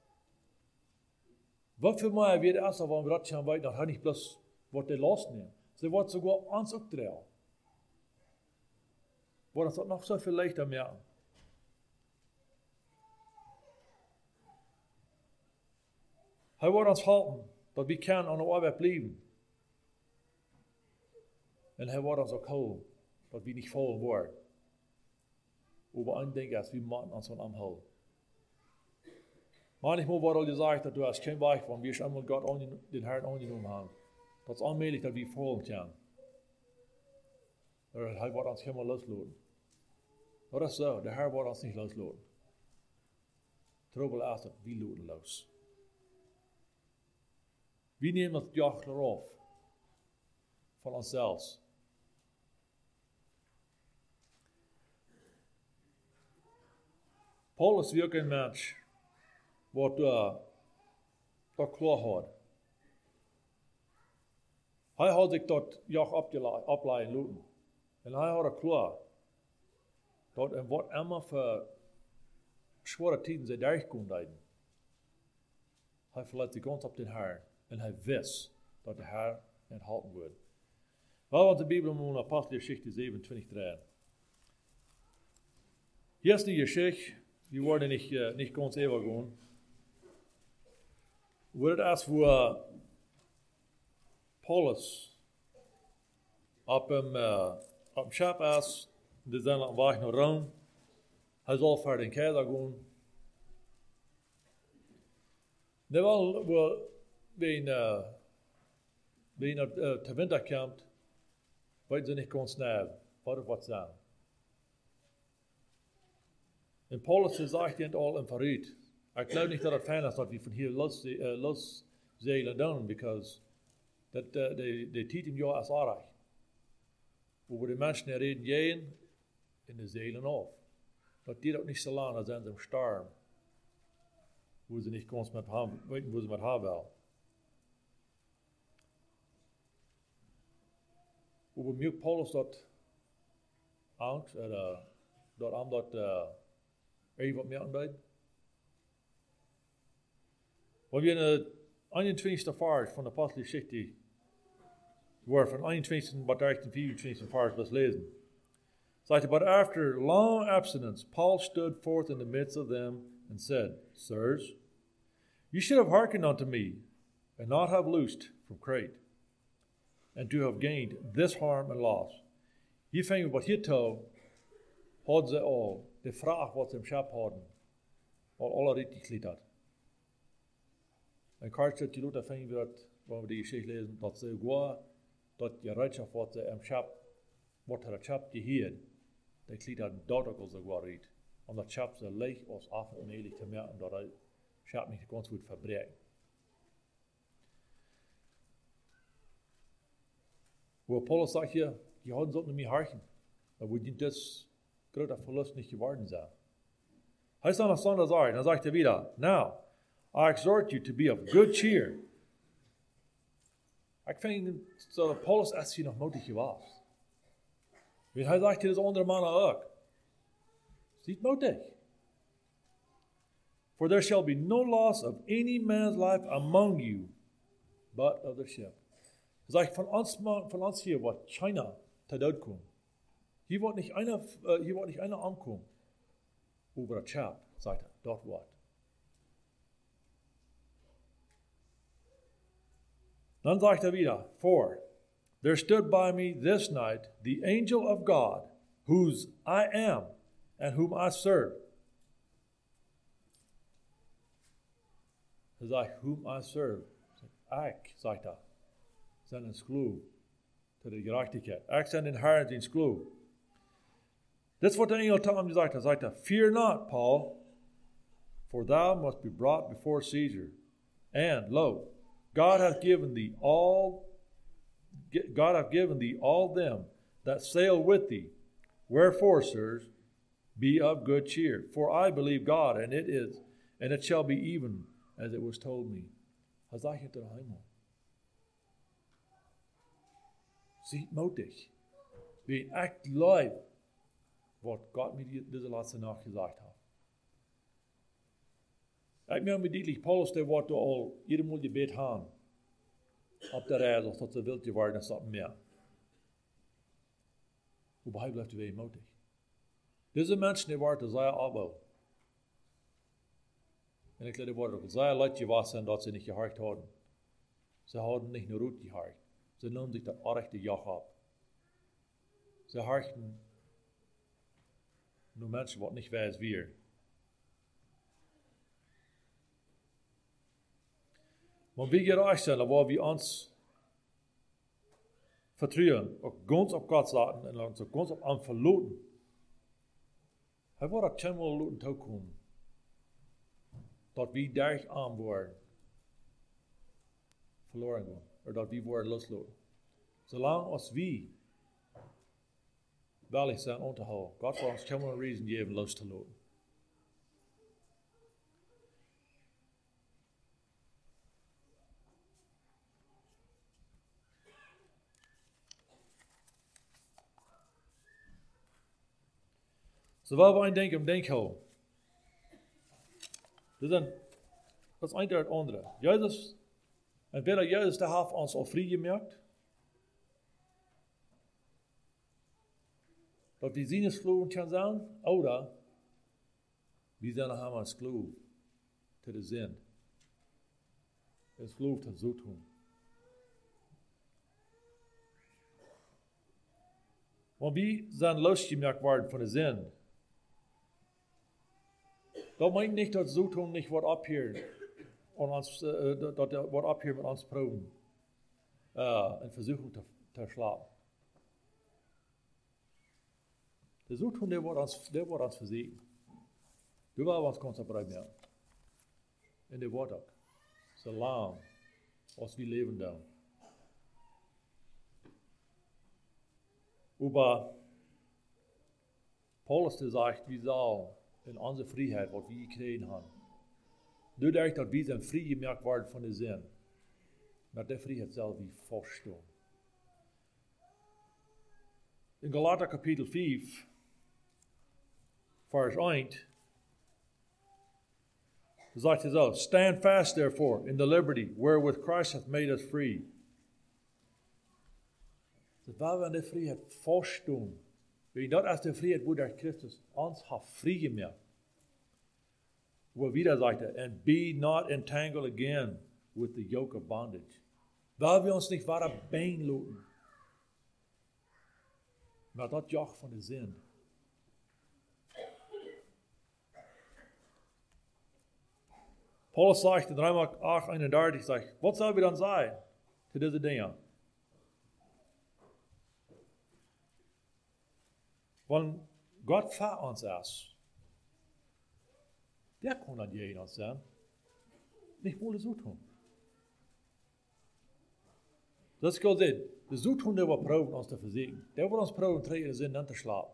Wat voor mij weer is, wanneer we dat gaan weten, dat hij niet plus wordt de last neemt. Sie wird sogar uns auch drehen. Wo uns das noch so viel leichter merken. Hij wordt ons helpen, dat we kunnen aan de arbeid blijven. En hij wordt ons ook helpen, dat we niet vallen worden. Over een ding is, we moeten ons van hem helpen. Manchmal wordt al gezegd dat du hast geen weg van, wie is allemaal God den Herrn aangenomen hebben. Dat is onmogelijk dat we vallen kunnen. Maar hij wordt ons helemaal loslaten. Dat is zo, de Herr wordt ons niet loslaten. Trouble is dat we laten los. We nemen het jacht eraf van onszelf. Paulus is ook een mens wat uh, dat klaar had. Hij had zich dat jacht opleiden laten. En hij had het klaar. Dat en wat immer voor zware tijden zij daar kon leiden. Hij verlet zich ons op den Herrn. En hij wist dat de Herr het houden wordt. Wel, want de Bijbel moet naar Apostelgeschichte zevenentwintig draaien. Hier is die Geschichte, die worden niet, uh, niet ganz eeuwig gaan. Wo het is wo Paulus op hem, uh, op hem schip is, die zijn op weg naar Rome. Hij zal voor den keizer gaan. Nu wel, wo Wenn, uh, wenn er uh, te winter komt, weten ze niet ganz snel wat het wat zijn. En Paulus zegt het al in vooruit. Ik geloof niet dat het fijn is dat we van hier los, uh, los zeilen doen, because dat uh, de, de tijd im jaar is aardig. Waar de mensen er reden gaan en de zeilen af. Dat duurt ook niet zo lang als ze sterven. Wo ze niet ganz met hem, weten wo ze met hem willen. Hoe merkt Paulus dat angst, uh, dat aan dat uh, er wat meer aanbiedt? We hebben de eenentwintigste vers van de Apostelgeschichte, waar van eenentwintigste tot vierentwintigste vers was lezen. Zegt, but after long abstinence, Paul stood forth in the midst of them and said, Sirs, you should have hearkened unto me, and not have loosed from Crete, and to have gained this harm and loss. Hier vingen wat hier toe, hadden ze al de vraag wat ze im schap hadden, al alle richtig gekleed had. En kort zegt die Luther vingen we dat, wanneer we die geschichte lezen, dat ze gewoon, dat je redschaft wat ze im schap, wat er het schap geheerd, de kleed had dat ook al zo gewoon riet. Om dat schap zo leeg als af en eerlijk te merken, dat het schap niet ganz goed verbreken. Wo Paulus sagt hier, die hadden sollten nicht mehr harchen, da würde das großer Verlust nicht geworden sein. Heißt dann noch so eine Sache, dann sagt er wieder, now, I exhort you to be of good cheer. Ich finde, so Paulus ist hier noch mutig gewesen. Weil er sagt hier das andere Mann auch. Seid mutig. For there shall be no loss of any man's life among you, but of the ship. Zeg, van ons, van ons hier wordt China te dood komen. Hier wordt niet einer, uh, hier wordt niet einer aankomen over het schap, zegt hij, dat wordt. Dan zegt hij weer, for there stood by me this night the angel of God, whose I am and whom I serve. Hij zegt, whom I serve. Ik, zegt hij. Zijn een skloe te de gerechtigheid. Ik zijn in Herren zijn skloe. Dit is wat de engel tegen hem gezegd. Hij zegt, fear not, Paul, for thou must be brought before Caesar. And lo, God hath given thee all, God hath given thee all them that sail with thee. Wherefore, sirs, be of good cheer. For I believe God, and it is, and it shall be even as it was told me. Hij zegt het er helemaal. Seid mutig. Wie echt leid, wat Gott mir diese laatste Nacht gesagt hat. Ik merk me duidelijk, Paulus, der wordt al iedere moeite gebed haben. Op de reis, als dat ze wilt geworden is, dat meer. Aber hij blijft weer moedig. Deze mensen die worden zeer abel. En ik leer die woorden ook zeer leid gewas zijn dat ze niet gehakt hadden. Ze hadden niet nur roet gehakt. Ze namen zich dat aardige jacht op. Ze harten nur mensen wat niet wijs weer. Maar wie gerecht zijn, waar we ons vertrouwen, ook ganz op God zaten en ons ook ganz op hem verloten. Hij wordt ook kenmal loten toekomen. Dat we daar aan worden verloren gaan. Of dat we worden losloten. Zolang als we wellig zijn om te houden. God wil ons kenmal een reden geven los te loten. Zowel we een denken om denkhouden. Dus dan, dat is een uit het andere. Jezus, entweder Jezus der heeft ons al vrijgemaakt. Dat we zijn Sklaven kunnen zijn, oder we zijn nog een Sklaven te de zin. Een Sklaven te zo doen. Want we zijn losgemaakt worden van de zin. Dat meint nicht, dat Zoethoen nicht wordt abhieren, und uns, uh, dat er wordt abhieren met ons proben, uh, en versuchen te, te slapen. De Zoethoen, der wordt ons, der wordt ons verzekerd. Du wil ons concentreren meer. En der wordt ook. Zolang als we leven dan. Aber Paulus der sagt, wie soll in onze vrijheid, wat we gekregen hebben. Doordat dat we zijn vrijgemaakt worden van de zin. Maar de vrijheid zal we vaststellen. In Galater kapitel vijf, vers één, zegt hij zo, stand fast therefore in the liberty wherewith Christ hath made us free. Dat waar we aan de vrijheid vaststellen. Weet dat als de vrijheid wordt dat Christus ons heeft vrijgemaakt. Waar wieder sagt er, and be not entangled again with the yoke of bondage. Waar we ons niet waren been loten. Maar dat joch van de zin. Paulus zegt in Römer acht eenendertig, zegt, wat zullen we dan zijn te deze dingen? Want God vaart ons is. Der kon dat je ons zijn. Niet moeilijk zo doen. Dat is gewoon dit. De zoethoen die we proberen ons te verzekeren. Die wil ons proberen te krijgen zin in te slapen.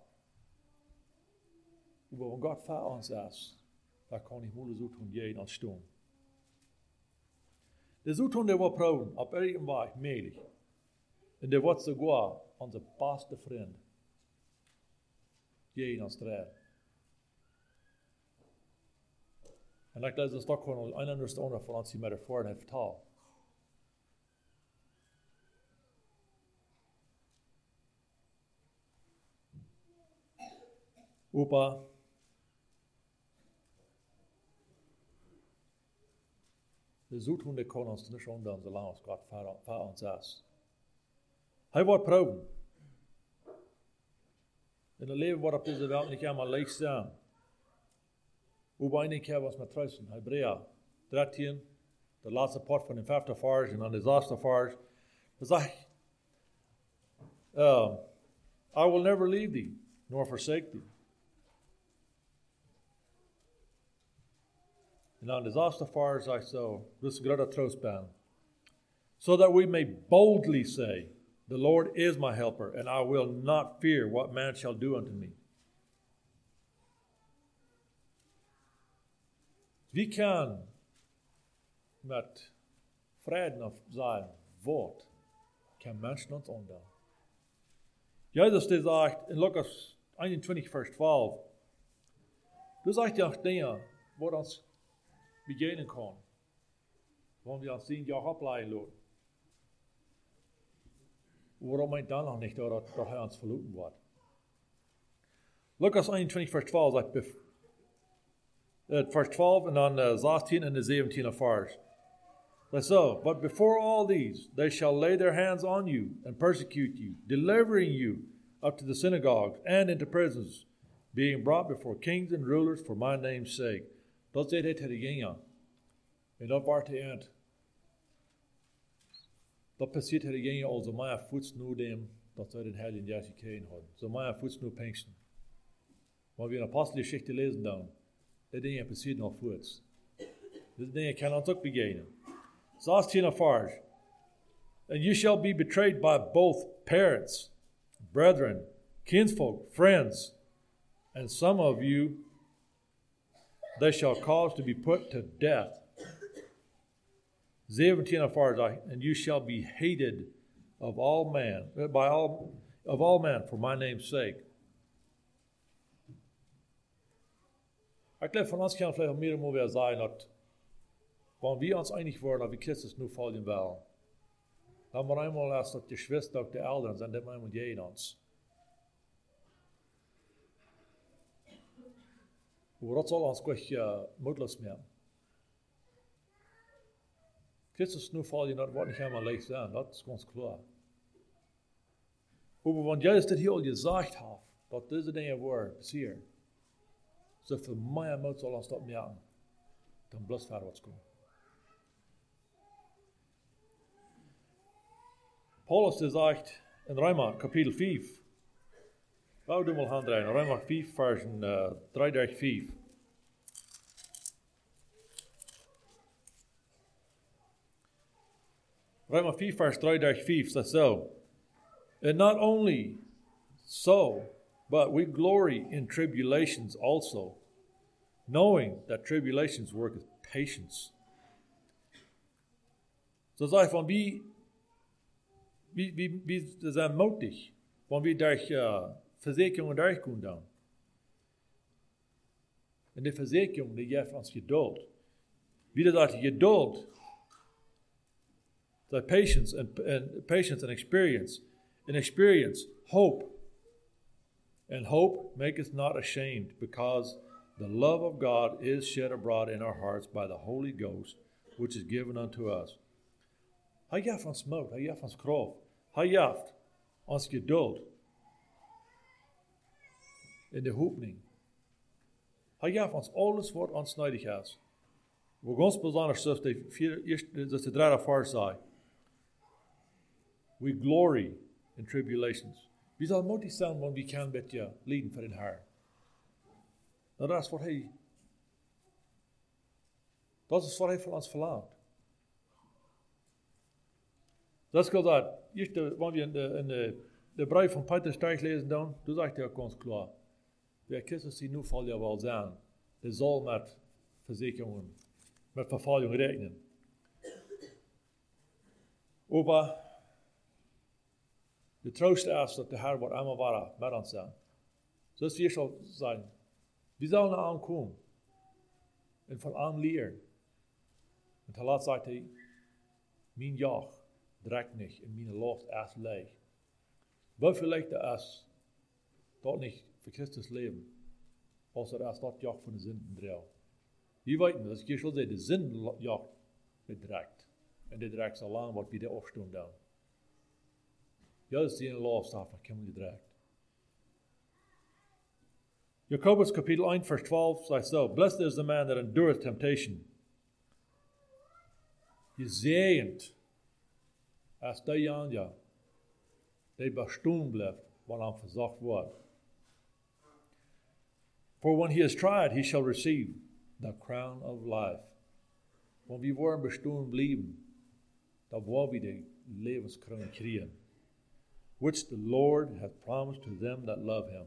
Maar want God vaart ons is. Dat kan niet moeilijk zo doen je ons doen. De zoethoen die we proberen op elke weg medig. En die wordt sogar onze beste vriend. Je in ons strijd. En ik lees een stuk van een ander stonde van ons die met ervoor heeft vertaald. Opa, de zoethunde kon ons niet undaan zolang als God voor ons is. Hij wordt proben. In het leven wordt op deze wereld niet helemaal leeg staan. Hoe weinig hebben we ons met troosten? Hebreeën dertien, de laatste part van de vijfde vers en dan de zesde vers. Dan zegt uh, I will never leave thee, nor forsake thee. En dan de zesde vers zegt zo, dus een grote troost ben. So that we may boldly say, the Lord is my helper, and I will not fear what man shall do unto me. Wie kan met vrede of zijn woord kan mensen ons undaan? Jezus die zegt in Lukas eenentwintig vers twaalf, du zegt ja dingen wat ons begegnen kan, wanneer we ons zien jou opleiden laten. Waarom meint dan nog niet dat, dat hij ons verloren wordt? Lukas einundzwanzig, vers twaalf sagt, bef- uh, vers twaalf and then uh, zestien and the zeventien vers. That's so, but before all these, they shall lay their hands on you and persecute you, delivering you up to the synagogues and into prisons, being brought before kings and rulers for my name's sake. Dat zei hij tegen Ginja. En dat was de eind. Dat passiert tegen Ginja als ze mij voets nu dem, dat zij den Heilige Geist gekregen hadden. Ze mij voets nu Pfingsten. Maar we een Apostelgeschichte lezen dan, die dingen passiert nog voets. Die dingen kan ons ook beginnen. zestien vers. And you shall be betrayed by both parents, brethren, kinsfolk, friends, and some of you they shall cause to be put to death. zeventien vers. And you shall be hated of all men, by all of all men for my name's sake. Ik geloof van ons kan vielleicht meer moet weer zijn dat wanneer we ons einig worden dat we Christus nu volgen wel. Dan maar eenmaal als dat de Schwester ook de Eltern zijn, dat moet je in ons. Hoe dat zal ons kwart uh, moedloos maken. Christus nu volgen, dat wordt niet helemaal leicht zijn, dat is ganz klar. Maar want juist dit heel gezegd heeft, dat deze dingen worden passieren. So voor mij moet zal ons dat merken. Dan blijft verder wat komen. Paulus zegt in Römer kapitel vijf. Wou doen we gaan draaien. Römer vijf vers uh, drieëndertig vijf. Römer vijf vers drieëndertig vijf says so. And not only so, but we glory in tribulations also, knowing that tribulations worketh patience. So zei van wie, wie, wie, wie zijn moedig, van wie daar uh, verzekeringen daar kunnen doen. En de verzekering die geeft ons geduld. Wie dat geduld, dat patience and, and patience and experience, and experience hope. And hope maketh not ashamed, because the love of God is shed abroad in our hearts by the Holy Ghost, which is given unto us. Hij geeft ons moed, hij geeft ons kracht, hij geeft ons geduld in de hoopning. Hij geeft ons alles wat ons nodig is. We ganz besonders, zoals de, vier, zoals de derde vers zei. We glory in tribulations. Vi zal moedig zijn, want we kan met je lijden voor in haar. Nou, dat is wat hij, dat is wat hij van ons verlangt. Dat is gezegd, eerst wanneer we in de, in de, de brief van Petrus thuis lezen dan, toen zegt hij ganz klaar, wer Christus die nu zal ja wel zijn, der zal met verzekeringen, met vervolging rekenen. Aber de troost is dat de Heer wordt allemaal waar met ons zijn. Zoals we zal zijn. We zullen aankomen. En van aan leren. En te laat zegt hij, mijn jacht drekt niet en mijn loft is leeg. Wat vielleicht is dat niet voor Christus leven. Als er is dat jacht van de zinden draait. Je weet niet, als ik je zeggen, de zindenjacht bedrekt. En dit drekt zo lang wat we de opstaan doen. Juist die in de lofstaf van Kimmel gedreigt. Jacobus kapitel one vers twaalf zegt zo. Blessed is the man that endureth temptation. Gezegend als die aan ja, die bestaan blijft, wat aan verzocht wordt. For when he is tried, he shall receive the crown of life. Want we worden bestaan blijven, dan worden we de levenskroon krijgen. Which the Lord hath promised to them that love him.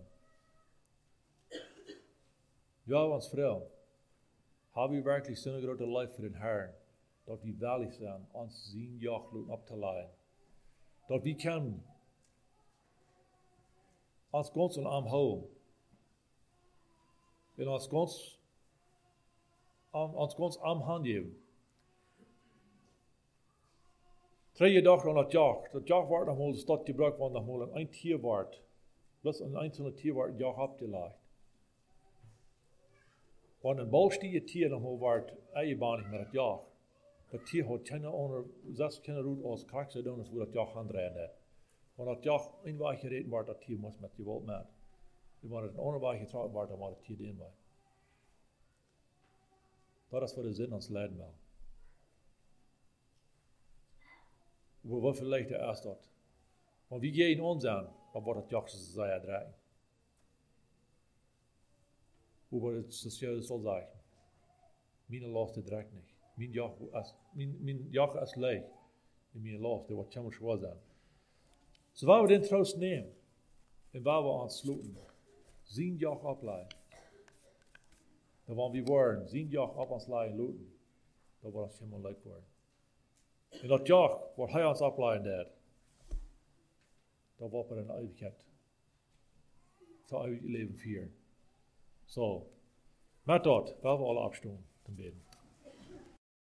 Ja, ons vrouw, hebben we werkelijk zo'n grote lief voor den Herrn, dat we veilig zijn, ons zien jachtloten op te leiden. Dat we kunnen ons gans aan hem houden. En ons gans, ons gans aan hem geven. Drie dagen aan het jacht. Dat jacht wordt nog mal de stad gebruikt, want nog mal een eind hier wordt. Plus een einzelne tier wordt jacht opgelegd. Want een balstige tier nog maar wordt eiebanig met het jacht. Dat tier had geen onder, zelfs geen route als krak zou doen als hoe dat jacht gaan draaien. Want dat jacht in waar gereden wordt, dat tier moest met je wild met. Wanneer het een onderweg getrokken wordt, dan wordt het tier erin bij. Dat is voor de zin ons lijden wel. Hoe hoeveel lichter is dat? Want wie geven ons aan, dan wordt het jacht zoals zij draaien. Hoe wordt het sociaal zal zeggen? Mijn last draagt niet. Mijn jacht is, mijn, mijn jacht is leeg. En mijn last, die wordt helemaal zwaar zijn. Zo waar we den troost nemen. En waar we aansluiten. Zien jacht opleiden. Dan wanneer we worden, zien jacht op ons leiden looten. Dan wordt het helemaal leuk worden. En dat jacht, wat hij ons opleiden deed. Dan wordt er een eeuwigheid. Voor eeuwig leven vieren. Zo, met dat, waar we alle afstonden te bidden.